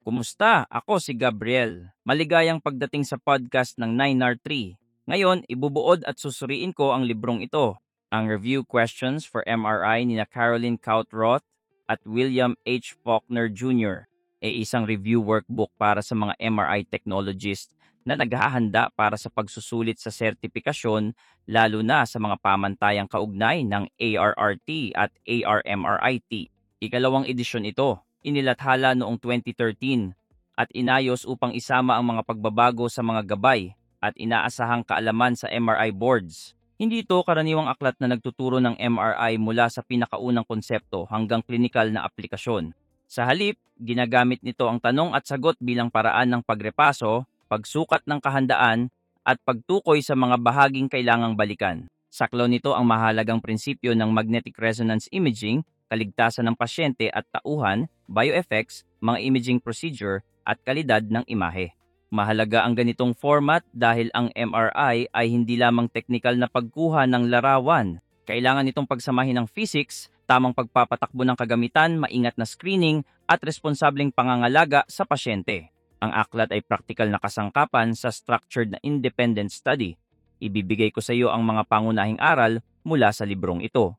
Kumusta? Ako si Gabriel. Maligayang pagdating sa podcast ng 9R3. Ngayon, ibubuod at susuriin ko ang librong ito. Ang Review Questions for MRI ni na Caroline Kautroth at William H. Faulkner Jr. Isang review workbook para sa mga MRI technologists na naghahanda para sa pagsusulit sa sertipikasyon lalo na sa mga pamantayang kaugnay ng ARRT at ARMRIT. Ikalawang edisyon ito. Inilathala noong 2013 at inayos upang isama ang mga pagbabago sa mga gabay at inaasahang kaalaman sa MRI boards. Hindi ito karaniwang aklat na nagtuturo ng MRI mula sa pinakaunang konsepto hanggang klinikal na aplikasyon. Sa halip, ginagamit nito ang tanong at sagot bilang paraan ng pagrepaso, pagsukat ng kahandaan, at pagtukoy sa mga bahaging kailangang balikan. Saklaw nito ang mahalagang prinsipyo ng magnetic resonance imaging, kaligtasan ng pasyente at tauhan, bioeffects, mga imaging procedure, at kalidad ng imahe. Mahalaga ang ganitong format dahil ang MRI ay hindi lamang teknikal na pagkuha ng larawan. Kailangan itong pagsamahin ng physics, tamang pagpapatakbo ng kagamitan, maingat na screening, at responsableng pangangalaga sa pasyente. Ang aklat ay praktikal na kasangkapan sa structured na independent study. Ibibigay ko sa iyo ang mga pangunahing aral mula sa librong ito.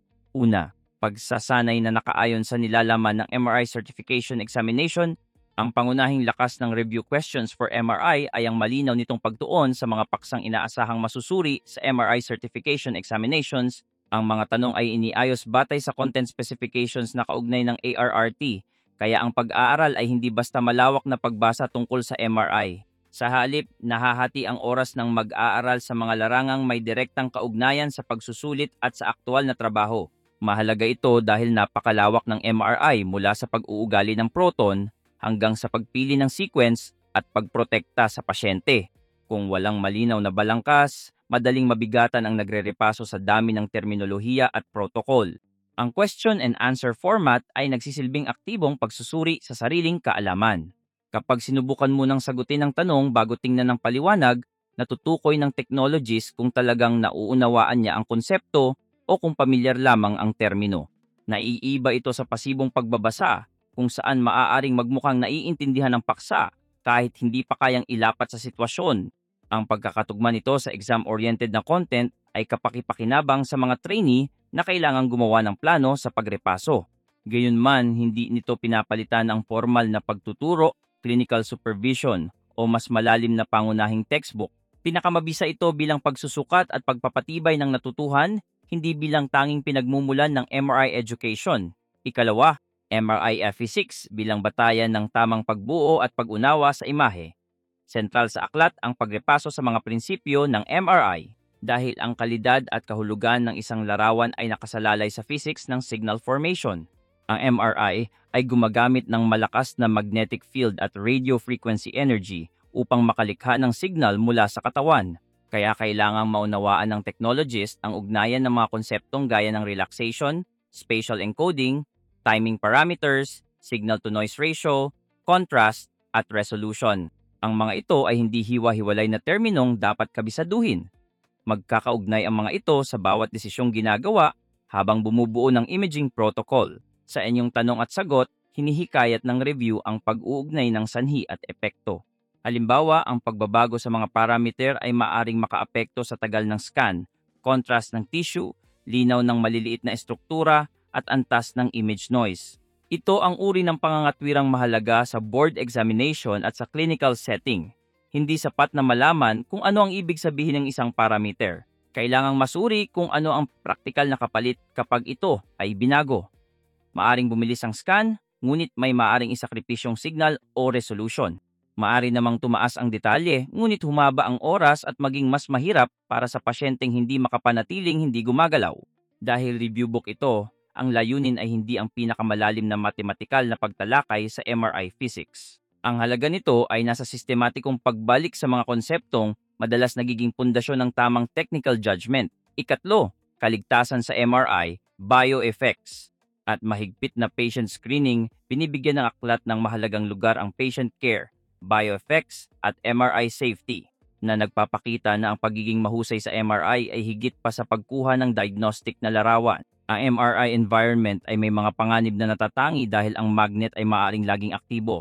Una, pagsasanay na nakaayon sa nilalaman ng MRI Certification Examination. Ang pangunahing lakas ng review questions for MRI ay ang malinaw nitong pagtuon sa mga paksang inaasahang masusuri sa MRI Certification Examinations. Ang mga tanong ay iniayos batay sa content specifications na kaugnay ng ARRT, kaya ang pag-aaral ay hindi basta malawak na pagbasa tungkol sa MRI. Sa halip, nahahati ang oras ng mag-aaral sa mga larangang may direktang kaugnayan sa pagsusulit at sa aktwal na trabaho. Mahalaga ito dahil napakalawak ng MRI mula sa pag-uugali ng proton hanggang sa pagpili ng sequence at pagprotekta sa pasyente. Kung walang malinaw na balangkas, madaling mabigatan ang nagrerepaso sa dami ng terminolohiya at protocol. Ang question and answer format ay nagsisilbing aktibong pagsusuri sa sariling kaalaman. Kapag sinubukan mo ng sagutin ang tanong bago tingnan ng paliwanag, natutukoy ng technologist kung talagang nauunawaan niya ang konsepto o kung pamilyar lamang ang termino. Naiiba ito sa pasibong pagbabasa kung saan maaaring magmukhang naiintindihan ng paksa kahit hindi pa kayang ilapat sa sitwasyon. Ang pagkakatugma nito sa exam-oriented na content ay kapakipakinabang sa mga trainee na kailangang gumawa ng plano sa pagrepaso. Gayunman, hindi nito pinapalitan ang formal na pagtuturo, clinical supervision o mas malalim na pangunahing textbook. Pinakamabisa ito bilang pagsusukat at pagpapatibay ng natutuhan, hindi bilang tanging pinagmumulan ng MRI education. Ikalawa, MRI Physics bilang batayan ng tamang pagbuo at pag-unawa sa imahe. Sentral sa aklat ang pagrepaso sa mga prinsipyo ng MRI dahil ang kalidad at kahulugan ng isang larawan ay nakasalalay sa physics ng signal formation. Ang MRI ay gumagamit ng malakas na magnetic field at radio frequency energy upang makalikha ng signal mula sa katawan. Kaya kailangang maunawaan ng technologist ang ugnayan ng mga konseptong gaya ng relaxation, spatial encoding, timing parameters, signal-to-noise ratio, contrast, at resolution. Ang mga ito ay hindi hiwa-hiwalay na terminong dapat kabisaduhin. Magkakaugnay ang mga ito sa bawat desisyong ginagawa habang bumubuo ng imaging protocol. Sa inyong tanong at sagot, hinihikayat ng review ang pag-uugnay ng sanhi at epekto. Halimbawa, ang pagbabago sa mga parameter ay maaring makaapekto sa tagal ng scan, contrast ng tissue, linaw ng maliliit na estruktura, at antas ng image noise. Ito ang uri ng pangangatwirang mahalaga sa board examination at sa clinical setting. Hindi sapat na malaman kung ano ang ibig sabihin ng isang parameter. Kailangang masuri kung ano ang praktikal na kapalit kapag ito ay binago. Maaring bumilis ang scan, ngunit may maaring isakripisyong signal o resolution. Maari namang tumaas ang detalye, ngunit humaba ang oras at maging mas mahirap para sa pasyenteng hindi makapanatiling hindi gumagalaw. Dahil review book ito, ang layunin ay hindi ang pinakamalalim na matematikal na pagtalakay sa MRI physics. Ang halaga nito ay nasa sistematikong pagbalik sa mga konseptong madalas nagiging pundasyon ng tamang technical judgment. Ikatlo, kaligtasan sa MRI, bioeffects. At mahigpit na patient screening, binibigyan ng aklat ng mahalagang lugar ang patient care, bioeffects at MRI safety na nagpapakita na ang pagiging mahusay sa MRI ay higit pa sa pagkuha ng diagnostic na larawan. Ang MRI environment ay may mga panganib na natatangi dahil ang magnet ay maaaring laging aktibo.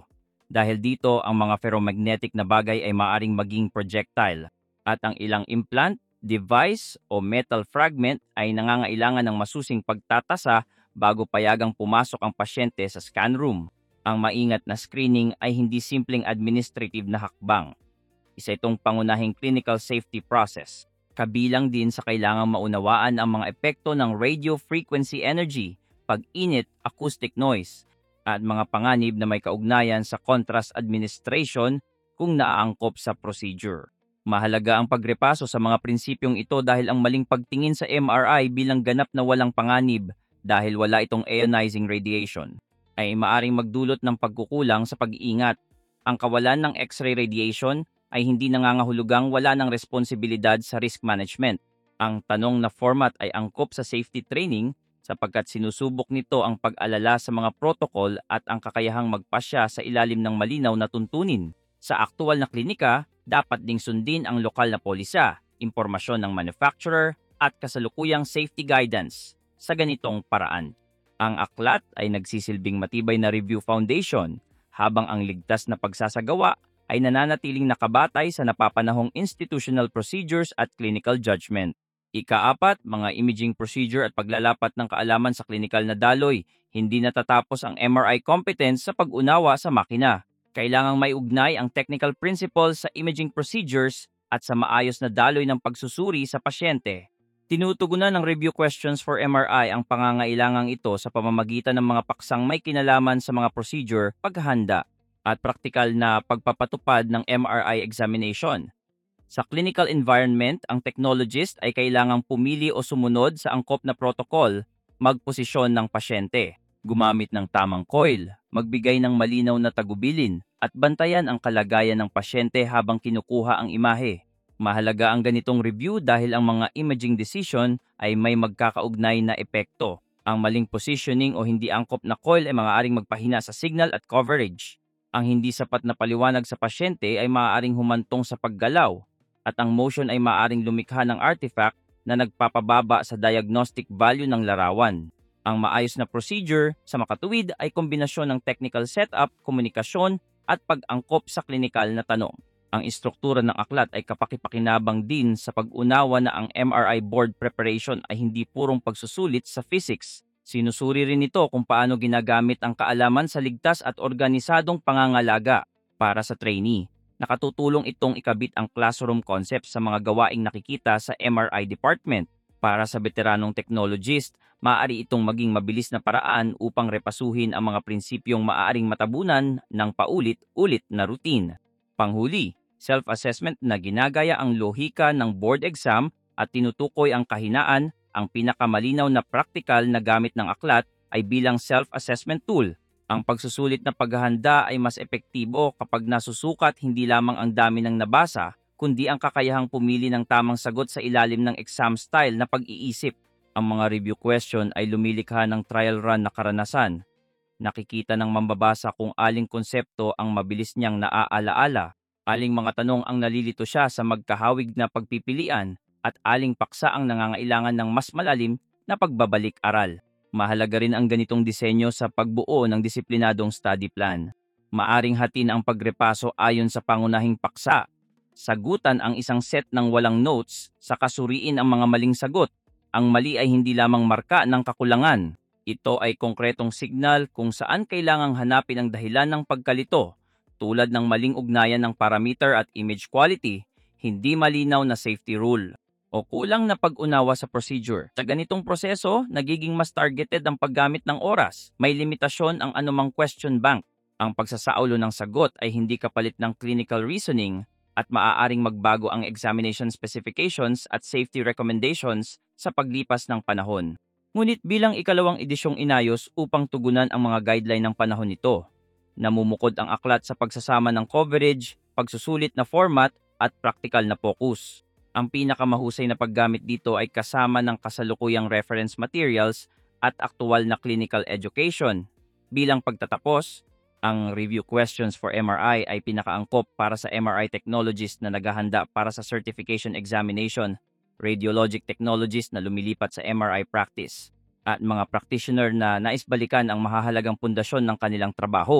Dahil dito, ang mga ferromagnetic na bagay ay maaring maging projectile at ang ilang implant, device o metal fragment ay nangangailangan ng masusing pagtatasa bago payagang pumasok ang pasyente sa scan room. Ang maingat na screening ay hindi simpleng administrative na hakbang. Isa itong pangunahing clinical safety process. Kabilang din sa kailangang maunawaan ang mga epekto ng radio frequency energy, pag-init, acoustic noise, at mga panganib na may kaugnayan sa contrast administration kung naaangkop sa procedure. Mahalaga ang pagrepaso sa mga prinsipyong ito dahil ang maling pagtingin sa MRI bilang ganap na walang panganib dahil wala itong ionizing radiation ay maaring magdulot ng pagkukulang sa pag-iingat. Ang kawalan ng X-ray radiation ay hindi nangangahulugang wala ng responsibilidad sa risk management. Ang tanong na format ay angkop sa safety training sapagkat sinusubok nito ang pag-alala sa mga protocol at ang kakayahang magpasya sa ilalim ng malinaw na tuntunin. Sa aktual na klinika, dapat ding sundin ang lokal na polisa, impormasyon ng manufacturer at kasalukuyang safety guidance sa ganitong paraan. Ang aklat ay nagsisilbing matibay na review foundation habang ang ligtas na pagsasagawa ay nananatiling nakabatay sa napapanahong institutional procedures at clinical judgment. Ika-4, mga imaging procedure at paglalapat ng kaalaman sa klinikal na daloy. Hindi natatapos ang MRI competence sa pag-unawa sa makina. Kailangang may ugnay ang technical principles sa imaging procedures at sa maayos na daloy ng pagsusuri sa pasyente. Tinutugunan ng review questions for MRI ang pangangailangang ito sa pamamagitan ng mga paksang may kinalaman sa mga procedure, paghahanda, at praktikal na pagpapatupad ng MRI examination. Sa clinical environment, ang technologist ay kailangang pumili o sumunod sa angkop na protocol, magposisyon ng pasyente, gumamit ng tamang coil, magbigay ng malinaw na tagubilin, at bantayan ang kalagayan ng pasyente habang kinukuha ang imahe. Mahalaga ang ganitong review dahil ang mga imaging decision ay may magkakaugnay na epekto. Ang maling positioning o hindi angkop na coil ay maaaring magpahina sa signal at coverage. Ang hindi sapat na paliwanag sa pasyente ay maaaring humantong sa paggalaw at ang motion ay maaaring lumikha ng artifact na nagpapababa sa diagnostic value ng larawan. Ang maayos na procedure sa makatuwid ay kombinasyon ng technical setup, komunikasyon at pag-angkop sa klinikal na tanong. Ang istruktura ng aklat ay kapakipakinabang din sa pag-unawa na ang MRI board preparation ay hindi purong pagsusulit sa physics. Sinusuri rin ito kung paano ginagamit ang kaalaman sa ligtas at organisadong pangangalaga para sa trainee. Nakatutulong itong ikabit ang classroom concept sa mga gawaing nakikita sa MRI department. Para sa veteranong technologist, maaari itong maging mabilis na paraan upang repasuhin ang mga prinsipyong maaaring matabunan ng paulit-ulit na routine. Panghuli, self-assessment na ginagaya ang lohika ng board exam at tinutukoy ang kahinaan. Ang pinakamalinaw na praktikal na gamit ng aklat ay bilang self-assessment tool. Ang pagsusulit na paghahanda ay mas epektibo kapag nasusukat hindi lamang ang dami ng nabasa, kundi ang kakayahang pumili ng tamang sagot sa ilalim ng exam style na pag-iisip. Ang mga review question ay lumilikha ng trial run na karanasan. Nakikita ng mambabasa kung aling konsepto ang mabilis niyang naaalaala, aling mga tanong ang nalilito siya sa magkahawig na pagpipilian, at aling paksa ang nangangailangan ng mas malalim na pagbabalik-aral. Mahalaga rin ang ganitong disenyo sa pagbuo ng disiplinadong study plan. Maaring hatin ang pagrepaso ayon sa pangunahing paksa. Sagutan ang isang set ng walang notes, saka suriin ang mga maling sagot. Ang mali ay hindi lamang marka ng kakulangan. Ito ay konkretong signal kung saan kailangang hanapin ang dahilan ng pagkalito, tulad ng maling ugnayan ng parameter at image quality, hindi malinaw na safety rule, o kulang na pag-unawa sa procedure. Sa ganitong proseso, nagiging mas targeted ang paggamit ng oras. May limitasyon ang anumang question bank. Ang pagsasaulo ng sagot ay hindi kapalit ng clinical reasoning at maaaring magbago ang examination specifications at safety recommendations sa paglipas ng panahon. Ngunit bilang ikalawang edisyong inayos upang tugunan ang mga guideline ng panahon nito, namumukod ang aklat sa pagsasama ng coverage, pagsusulit na format at practical na focus. Ang pinakamahusay na paggamit dito ay kasama ng kasalukuyang reference materials at aktual na clinical education. Bilang pagtatapos, ang review questions for MRI ay pinakaangkop para sa MRI technologist na naghahanda para sa certification examination, radiologic technologist na lumilipat sa MRI practice, at mga practitioner na naisbalikan ang mahahalagang pundasyon ng kanilang trabaho.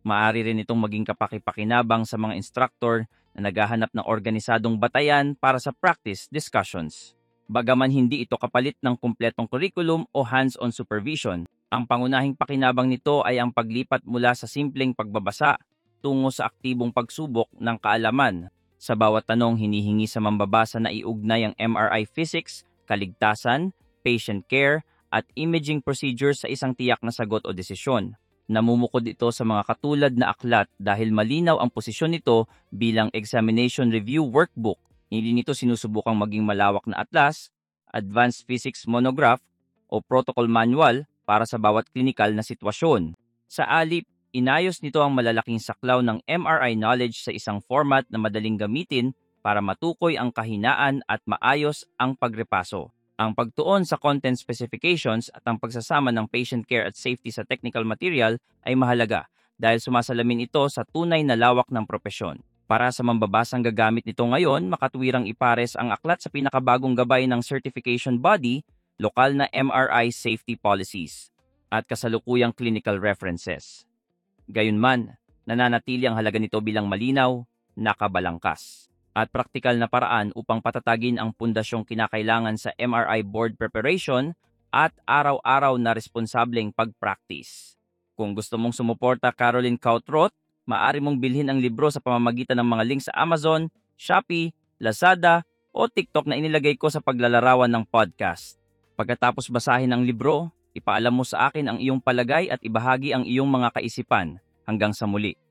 Maaari rin itong maging kapaki-pakinabang sa mga instructor na naghahanap ng organisadong batayan para sa practice discussions. Bagaman hindi ito kapalit ng kumpletong curriculum o hands-on supervision, ang pangunahing pakinabang nito ay ang paglipat mula sa simpleng pagbabasa tungo sa aktibong pagsubok ng kaalaman. Sa bawat tanong hinihingi sa mambabasa na iugnay ang MRI physics, kaligtasan, patient care, at imaging procedures sa isang tiyak na sagot o desisyon. Namumukod ito sa mga katulad na aklat dahil malinaw ang posisyon nito bilang examination review workbook. Hindi nito sinusubukang maging malawak na atlas, advanced physics monograph, o protocol manual para sa bawat klinikal na sitwasyon. Sa alip, inayos nito ang malalaking saklaw ng MRI knowledge sa isang format na madaling gamitin para matukoy ang kahinaan at maayos ang pagrepaso. Ang pagtuon sa content specifications at ang pagsasama ng patient care at safety sa technical material ay mahalaga dahil sumasalamin ito sa tunay na lawak ng propesyon. Para sa mambabasang gagamit nito ngayon, makatuwirang ipares ang aklat sa pinakabagong gabay ng certification body, lokal na MRI safety policies, at kasalukuyang clinical references. Gayunman, nananatili ang halaga nito bilang malinaw, nakabalangkas, at praktikal na paraan upang patatagin ang pundasyong kinakailangan sa MRI board preparation at araw-araw na responsableng pag-practice. Kung gusto mong sumuporta Caroline Kautrot, maaari mong bilhin ang libro sa pamamagitan ng mga link sa Amazon, Shopee, Lazada, o TikTok na inilagay ko sa paglalarawan ng podcast. Pagkatapos basahin ang libro, ipaalam mo sa akin ang iyong palagay at ibahagi ang iyong mga kaisipan. Hanggang sa muli.